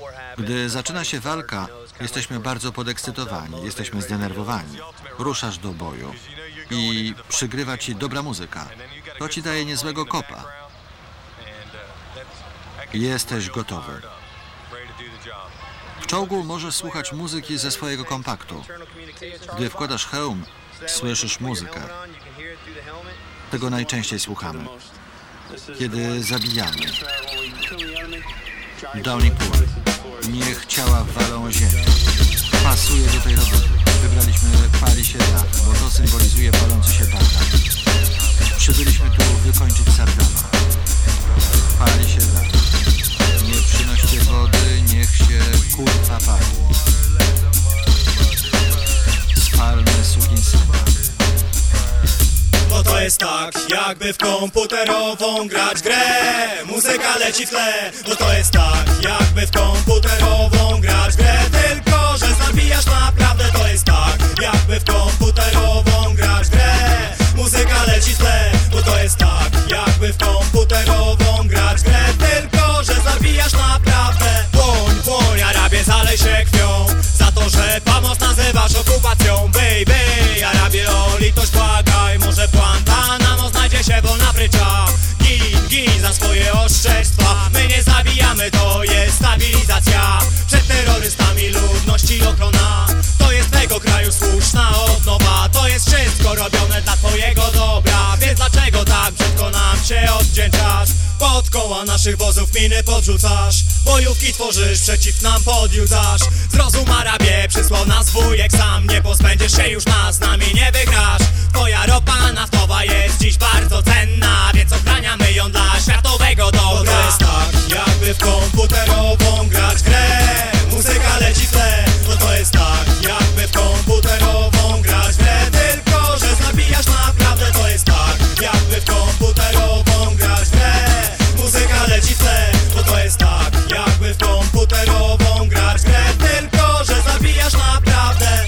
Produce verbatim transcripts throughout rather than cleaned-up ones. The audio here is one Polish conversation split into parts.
Gdy zaczyna się walka, jesteśmy bardzo podekscytowani, jesteśmy zdenerwowani. Ruszasz do boju i przygrywa ci dobra muzyka. To ci daje niezłego kopa. Jesteś gotowy. W czołgu możesz słuchać muzyki ze swojego kompaktu. Gdy wkładasz hełm, słyszysz muzykę. Tego najczęściej słuchamy. Kiedy zabijamy. Downing Pool. Niech ciała walą o ziemię. Pasuje do tej roboty. Wybraliśmy Pali się da, bo to symbolizuje palący się Bagdad. Przybyliśmy tu wykończyć Saddama. Pali się da. Nie przynoście wody, niech się kurwa pali. Spalmy sukinsyna. Bo to jest tak, jakby w komputerową grać grę. Muzyka leci w tle. Bo to jest tak, jakby w komputerową grać grę. Tylko, że zabijasz naprawdę. To jest tak, jakby w komputerową grać grę. Muzyka leci w tle. Bo to jest tak, jakby w komputerową grać grę. Tylko, że zabijasz naprawdę. Płoń, płoń, Arabie, zalej się krwią. Za to, że pomoc nazywasz okupacją. Baby, Arabie, o litość błagaj. Może Guantanamo znajdzie się wolna prycza. Gin, gin za swoje oszczerstwa. My nie zabijamy, to jest stabilizacja. Przed terrorystami ludności ochrona. To jest tego kraju słuszna odnowa. To jest wszystko robione dla twojego dobra. Więc dlaczego tak brzydko nam się odwdzięczasz? Pod koła naszych wozów miny podrzucasz. Bojówki tworzysz, przeciw nam podjudzasz. Zrozum, Arabie, przysłał nas wujek sam. Nie pozbędziesz się już nas, z nami nie wygrasz. Twoja ropa naftowa jest dziś bardzo cenna, więc ochraniamy ją dla światowego dobra. Bo to jest tak, jakby w komputerową grać grę. Muzyka leci w tle. Bo to jest tak, jakby w komputerową grać grę. Tylko, że zabijasz naprawdę. To jest tak, jakby w komputerową grać grę. Muzyka leci w tle. Bo to jest tak, jakby w komputerową grać grę. Tylko, że zabijasz naprawdę.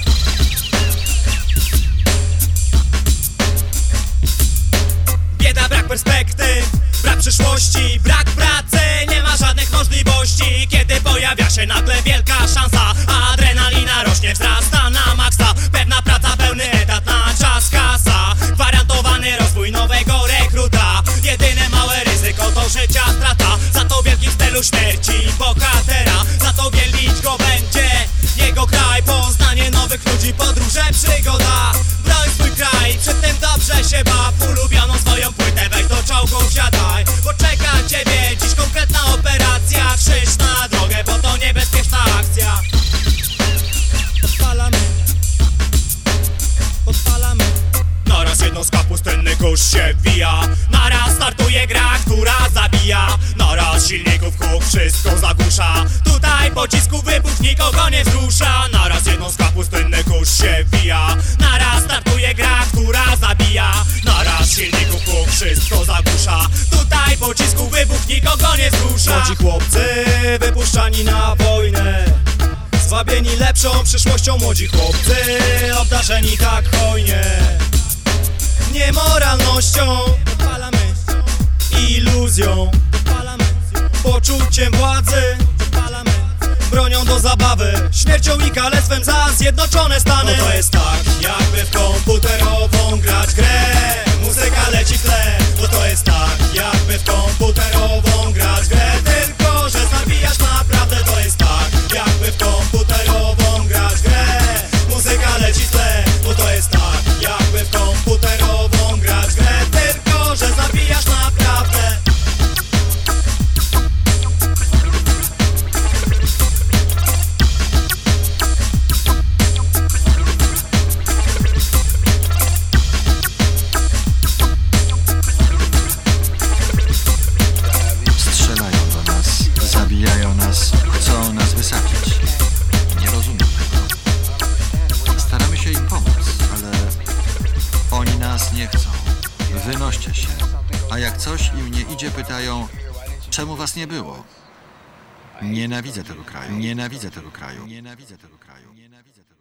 Bieda, brak perspektyw, brak przyszłości, brak pracy, nie ma żadnych możliwości. Kiedy pojawia się nagle wielka szansa, adrenalina rośnie, wzrasta na maksa. Pewna praca, pełny etat, na czas kasa. Gwarantowany rozwój nowego rekruta. Jedyne małe ryzyko to życia strata. Za to wielki w stylu śmierci bohatera. Za to wielbić go będzie jego kraj. Poznanie nowych ludzi, podróże, przygoda. Broń swój kraj, przed tym dobrze się baw. Ulubioną swoją płytę weź do czołgu wsiadaj. Bo czeka ciebie dziś konkretna operacja. Krzyż na drogę, bo to niebezpieczna akcja. Podpalamy, podpalamy. Naraz jednostka pustynny kurz się wbija. Naraz startuje gra, która zabija. Naraz silników huk wszystko zagłusza. Tutaj pocisku wybuch nikogo nie wzrusza. Naraz jednostka pustynny kurz się wbija. Naraz startuje gra, która zabija. Naraz silników huk wszystko zagłusza. Tutaj pocisku wybuch nikogo nie wzrusza. Młodzi chłopcy wypuszczani na wojnę, zwabieni lepszą przyszłością. Młodzi chłopcy obdarzeni tak hojnie. Niemoralnością podpalamy, iluzją podpalamy, poczuciem władzy podpalamy, bronią do zabawy, śmiercią i kalectwem za Zjednoczone Stany. Bo to jest tak, jakby w komputerową grać grę. Muzyka leci w tle. Bo to jest tak, jakby w komputerową grać grę. Tylko, że zabijasz naprawdę. To jest tak, jakby w komputerową grać grę. Muzyka leci w tle. Bo to jest tak, jakby w komputerową grać grę. Tylko, że zabijasz naprawdę. Strzelają do nas, zabijają nas, chcą nas wysadzić. Nie rozumiem tego. Staramy się im pomóc, ale oni nas nie chcą. Wynoście się. A jak coś im nie idzie, pytają, czemu was nie było? Nienawidzę tego kraju. Nienawidzę tego kraju. Nienawidzę tego kraju. Nienawidzę tego kraju.